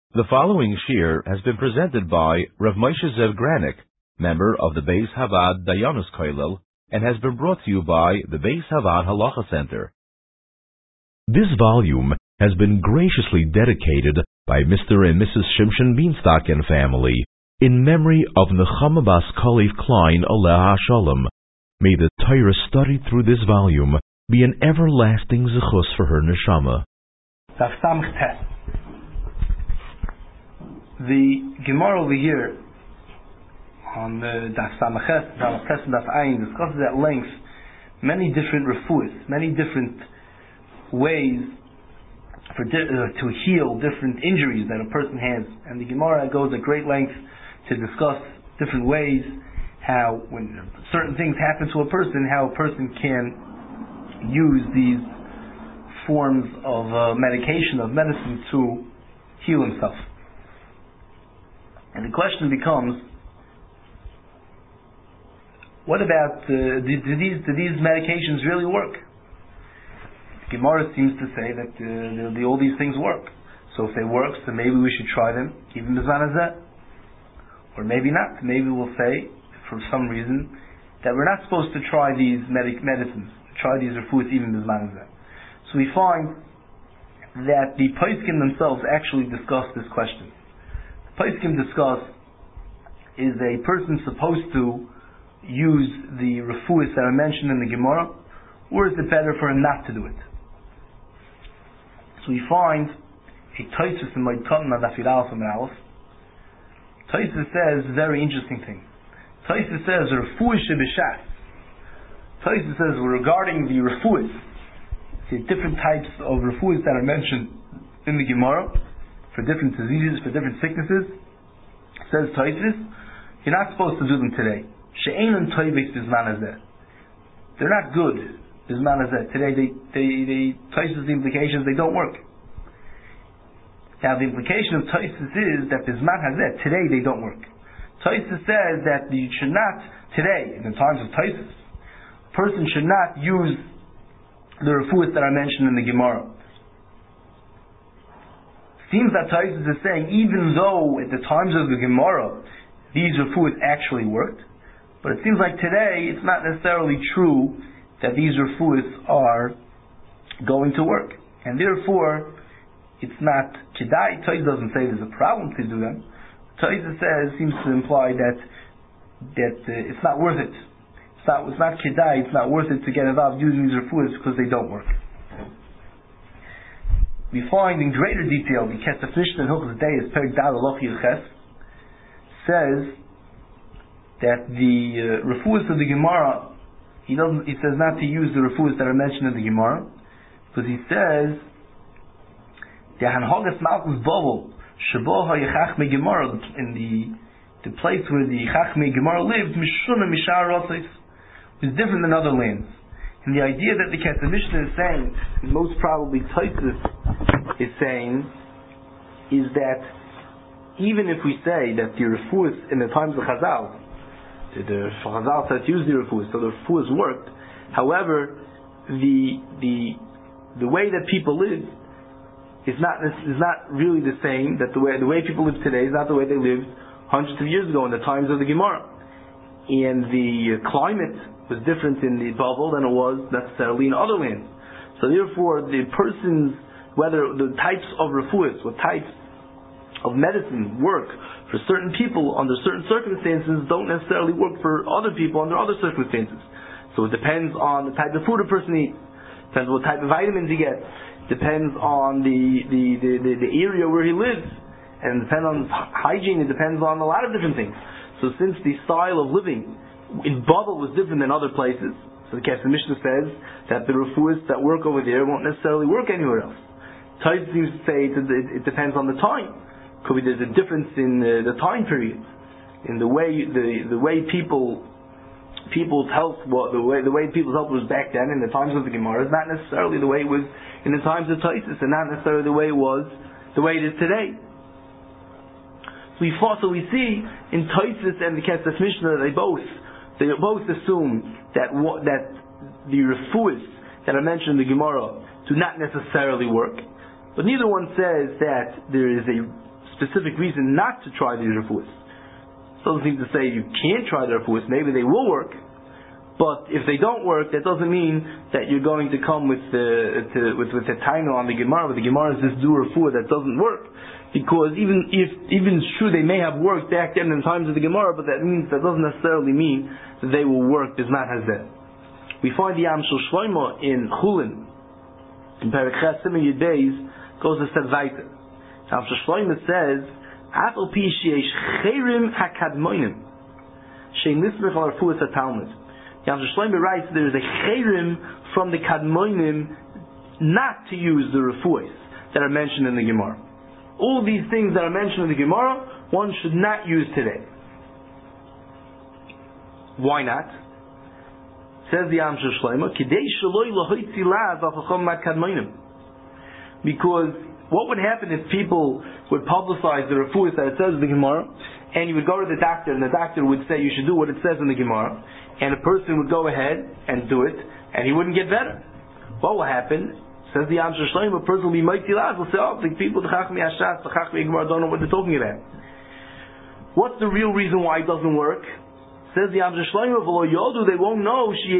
The following shir has been presented by Rav Moshe Zev Granik, member of the Beis Havad Dayanus Kollel, and has been brought to you by the Beis Havad Halacha Center. This volume has been graciously dedicated by Mr. and Mrs. Shimshon Bienstock and family in memory of Nechama Bas Kalev Klein Aleh HaShalom. May the Torah studied through this volume be an everlasting zechus for her neshama. The Gemara over here on the Daf Samachet, Daf Tes, and Daf Ayin discusses at length many different refuahs, many different ways to heal different injuries that a person has. And the Gemara goes at great length to discuss different ways how, when certain things happen to a person, how a person can use these forms of medication, of medicine, to heal himself. And the question becomes, what about, do these medications really work? Gemara seems to say that all these things work. So if they work, then maybe we should try them, even Mizman Hazeh. Or maybe not. Maybe we'll say, for some reason, that we're not supposed to try these medicines, try these refuahs, even Mizman Hazeh. So we find that the Poskim themselves actually discuss this question. Poskim discuss, is a person supposed to use the refuahs that are mentioned in the Gemara, or is it better for him not to do it? So we find a Tosfos in Moed Katan Daf Yud Aleph and Aleph. Tosfos says a very interesting thing. Tosfos says refuah shebishas. Tosfos says regarding the refuahs, the different types of refuahs that are mentioned in the Gemara, for different diseases, for different sicknesses, says Tosfos, you're not supposed to do them today. She'einun toives bizman hazeh. They're not good bizman hazeh. Today, they Tosfos, the implications, they don't work. Now the implication of Tosfos is that bizman hazeh, today they don't work. Tosfos says that you should not, today, in the times of Tosfos, a person should not use the refuahs that are mentioned in the Gemara. Seems that Tosfos is saying, even though at the times of the Gemara these refuahs actually worked, but it seems like today it's not necessarily true that these refuahs are going to work, and therefore it's not kedai. Tosfos doesn't say there's a problem to do them. Tosfos seems to imply that it's not worth it. It's not kedai. It's not worth it to get involved using these refuahs because they don't work. We find in greater detail the Kesef Mishnah in Hilchos Deis Perek Dal Halacha Yches says that the refuahs of the Gemara, he says not to use the refuahs that are mentioned in the Gemara, because he says the Hanhagas Malchus Babel Shabo HaYechachmei Gemara, in the place where the Chachmei Gemara lived, Mishuna Mishar Rotzos, was different than other lands. And the idea that the Kesef Mishnah is saying, and most probably Tosfos is saying, is that even if we say that the refuahs in the times of Chazal, the Chazal said to use the refuahs, so the refuahs worked. However, the way that people live is not really the same. That the way people live today is not the way they lived hundreds of years ago in the times of the Gemara, and the climate was different in the Babel than it was necessarily in other lands. So therefore, the persons, whether the types of refuahs, what types of medicine work for certain people under certain circumstances, don't necessarily work for other people under other circumstances. So it depends on the type of food a person eats, depends on what type of vitamins he gets, depends on the area where he lives, and depends on hygiene. It depends on a lot of different things. So since the style of living in Babel was different than other places, so the Kesef Mishnah says that the refuahs that work over there won't necessarily work anywhere else. Tosfos seems to say it depends on the time. Could be there's a difference in the time period, in the way people's health, the way people's health was back then in the times of the Gemara is not necessarily the way it was in the times of Tosfos, and not necessarily the way it is today. So we see in Tosfos and the Kesef Mishnah they both assume that the refuahs that are mentioned in the Gemara do not necessarily work, but neither one says that there is a specific reason not to try these refuahs. Doesn't seem to say you can't try the refuahs. Maybe they will work, but if they don't work, that doesn't mean that you're going to come with the taina on the Gemara. But the Gemara is this do refuah that doesn't work, because even it's true they may have worked back then in the times of the Gemara, but that doesn't necessarily mean that they will work bisman hazeh. We find the Am Shel Shlomo in Chulin in Perek Ches Siman Yud Beis goes a step weiter. Am Shel Shlomo says, "Af al pi sheyesh chayrim hakadmonim shein lismich al refuas hatalmud." Am Shel Shlomo writes there is a chayrim from the kadmonim not to use the refuas that are mentioned in the Gemara. All these things that are mentioned in the Gemara, one should not use today. Why not? Says the Am Shel Shlomo, because what would happen if people would publicize the refuahs that it says in the Gemara, and you would go to the doctor, and the doctor would say you should do what it says in the Gemara, and a person would go ahead and do it, and he wouldn't get better. What will happen? Says the Am Shel Shlomo, a person will be mighty laz, will say, the people, the Chachmei Hashas, the Chachmei Gemara don't know what they're talking about. What's the real reason why it doesn't work? Says the Am Shel Shlomo, they won't know, as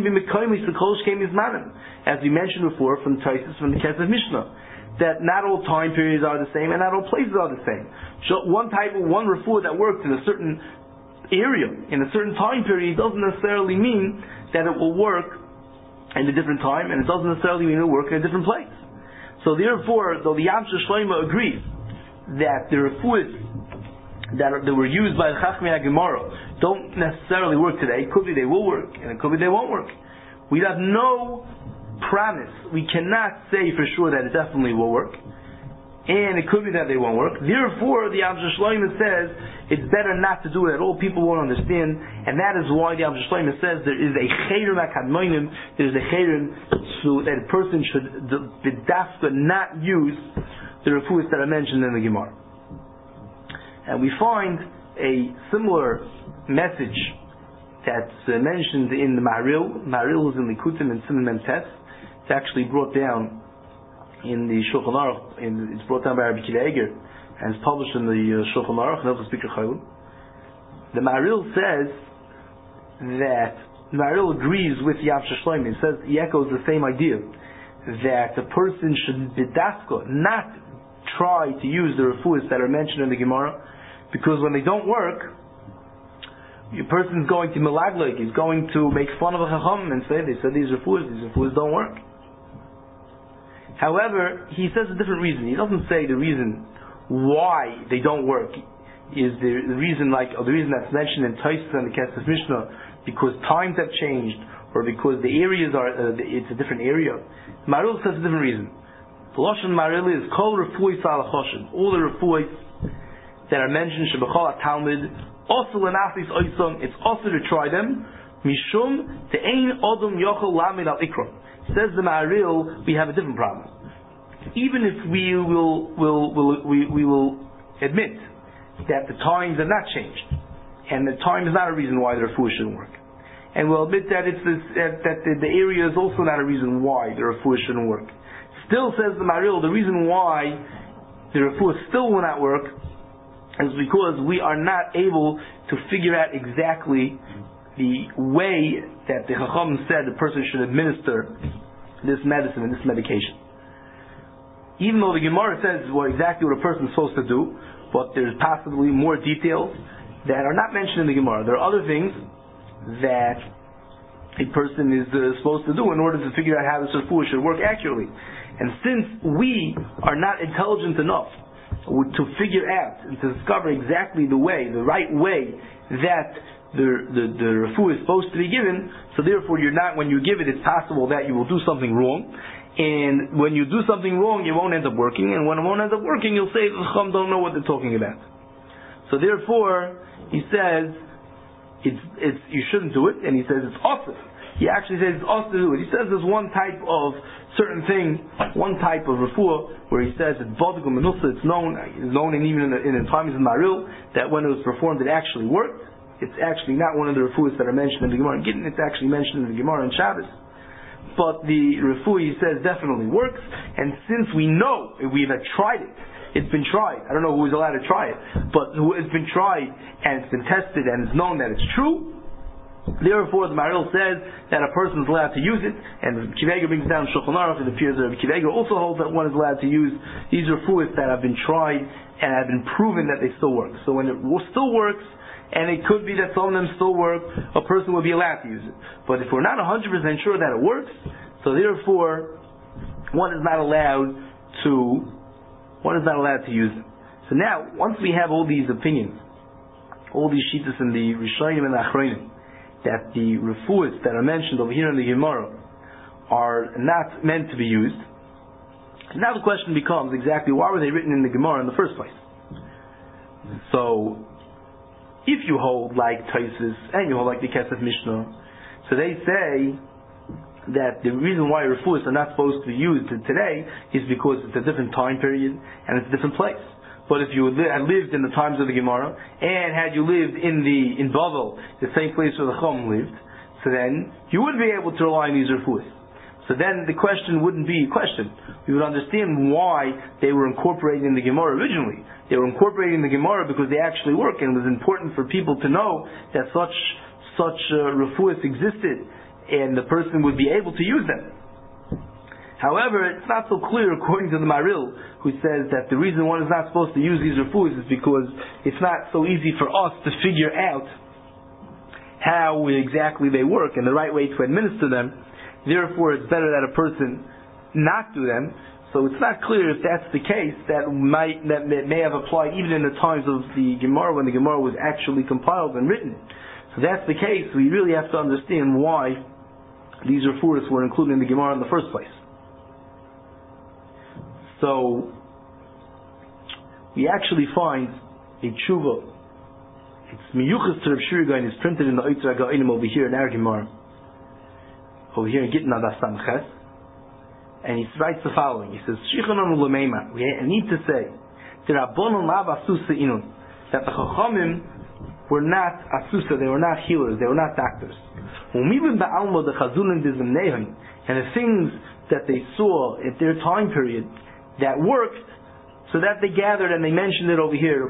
we mentioned before from Taisus, from the Kesef Mishnah, that not all time periods are the same and not all places are the same. So one refuah that works in a certain area, in a certain time period, doesn't necessarily mean that it will work in a different time, and it doesn't necessarily mean it will work in a different place. So therefore, though the Am Shel Shlomo agrees that the refuahs that were used by the Chachmei HaGemara don't necessarily work today. It could be they will work, and it could be they won't work. We have no promise. We cannot say for sure that it definitely will work, and it could be that they won't work. Therefore, the Am Shel Shlomo says it's better not to do it at all. People won't understand, and that is why the Am Shel Shlomo says there is a chayrim akadmonim. There is a chayrim so that a person should not use the refuahs that are mentioned in the Gemara. And we find a similar message that's mentioned in the Maharil. Maharil is in Likutim and Siman Mem Tes. It's actually brought down in the Shulchan Aruch. It's brought down by Rabbi Akiva Eiger and it's published in the Shulchan Aruch. The Maharil says that the Maharil agrees with the Am Shel Shlomo. He says he echoes the same idea that the person should bidasko, not try to use the refuahs that are mentioned in the Gemara, because when they don't work, a person is going to milaglik, he's going to make fun of a chacham and say they said these refuahs don't work. However, he says a different reason. He doesn't say the reason why they don't work is the reason that's mentioned in Taisus and the Kesef Mishnah, because times have changed or because the areas are it's a different area. Maharil says a different reason. The Lashon Maharil is kol refuahs alachoshin. All the refuahs that are mentioned shebechol Talmud also lenafis oisam. It's also to try them. Mishum te'ein odom yochel lamed al ikra. Says the Maharil, we have a different problem. Even if we will admit that the times have not changed, and the time is not a reason why the refuah shouldn't work, and we'll admit that the area is also not a reason why the refuah shouldn't work. Still, says the Maharil, the reason why the refuah still will not work is because we are not able to figure out exactly the way that the Chacham said the person should administer this medicine and this medication. Even though the Gemara says exactly what a person is supposed to do, but there's possibly more details that are not mentioned in the Gemara. There are other things that a person is supposed to do in order to figure out how this refuah should work accurately. And since we are not intelligent enough to figure out and to discover exactly the right way that the refuah is supposed to be given, so therefore when you give it, it's possible that you will do something wrong. And when you do something wrong, it won't end up working. And when it won't end up working, you'll say the Chacham don't know what they're talking about. So therefore, he says you shouldn't do it, and he says it's awesome. He actually says it's awesome to do it. He says there's one type of certain thing, one type of refuah, where he says it's bodig u'menusa. It's known, and even in the times of Maharil, that when it was performed, it actually worked. It's actually not one of the refuahs that are mentioned in the Gemara. It's actually mentioned in the Gemara in Shabbos. But the refuah, he says, definitely works. And since we know, we've tried it, it's been tried. I don't know who is allowed to try it, but it's been tried and it's been tested and it's known that it's true. Therefore, the Maharil says that a person is allowed to use it, and Kiv Eiger brings down Shulchan Aruch. It appears that Kiv Eiger also holds that one is allowed to use these refuahs that have been tried and have been proven that they still work. So when it still works, and it could be that some of them still work, a person will be allowed to use it. But if we're not 100% sure that it works, so therefore, one is not allowed to use it. So now, once we have all these opinions, all these shittas in the Rishonim and the Achronim, that the refuahs that are mentioned over here in the Gemara are not meant to be used, now the question becomes exactly why were they written in the Gemara in the first place? So, if you hold like Taisus and you hold like the Kesef Mishnah, so they say that the reason why refuahs are not supposed to be used today is because it's a different time period and it's a different place. But if you had lived in the times of the Gemara, and had you lived in Bavel, the same place where the Chum lived, so then you would be able to rely on these refuahs. So then the question wouldn't be a question. We would understand why they were incorporated in the Gemara originally. They were incorporated in the Gemara because they actually work, and it was important for people to know that such refuahs existed, and the person would be able to use them. However, it's not so clear according to the Maharil, who says that the reason one is not supposed to use these refuahs is because it's not so easy for us to figure out how exactly they work and the right way to administer them. Therefore, it's better that a person not do them. So it's not clear if that's the case that may have applied even in the times of the Gemara when the Gemara was actually compiled and written. So that's the case. We really have to understand why these refuahs were included in the Gemara in the first place. So, we actually find a tshuva. It's miyuchas to Rav Shiri Gaon. It's printed in the Oitzer HaGaonim over here in our Gemara. Over here in Gittin Adas Samches. And he writes the following. He says, Shichanon u'lemeima. We need to say, the Rabbanon lav asusa inun. That the Chachamim were not asusa, they were not healers, they were not doctors. U'mibim ba'alma the chazunim dizimnehim. And the things that they saw at their time period that worked, so that they gathered, and they mentioned it over here,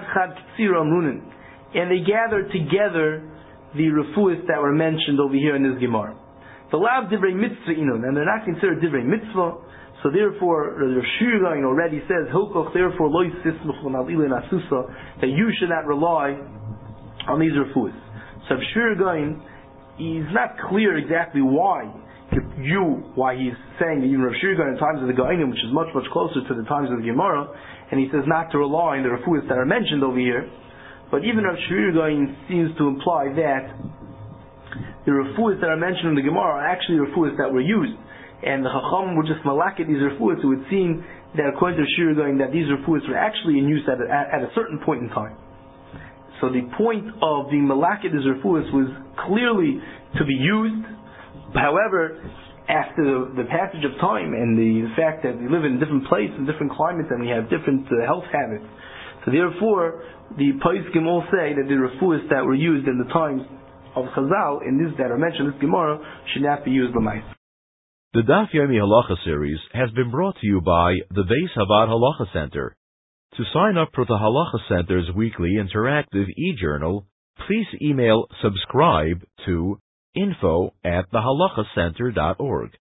and they gathered together the refuahs that were mentioned over here in this Gemara. The lav divrei mitzvah inun, and they're not considered divrei mitzvah, so therefore the Shir Gaon already says, therefore lo yisismuch l'mal'ilin asusa, that you should not rely on these refuahs. So Shir Gaon is not clear exactly why he's saying that even Rav Shiri Gaon in times of the Gaonim, which is much, much closer to the times of the Gemara, and he says not to rely on the refuahs that are mentioned over here. But even Rav Shiri Gaon seems to imply that the refuahs that are mentioned in the Gemara are actually refuahs that were used, and the Chacham were just malakit these refuahs. So it would seem that according to Rav Shiri Gaon that these refuahs were actually in use at a certain point in time. So the point of being malakit these refuahs was clearly to be used. However, after the passage of time and the fact that we live in different places, different climates, and we have different health habits, so therefore the poskim all say that the refuahs that were used in the times of Chazal, in this that are mentioned in this Gemara, should not be used l'mais. The Daf Yomi Halacha series has been brought to you by the Beis Havad Halacha Center. To sign up for the Halacha Center's weekly interactive e-journal, please email subscribe to info@thehalachacenter.org.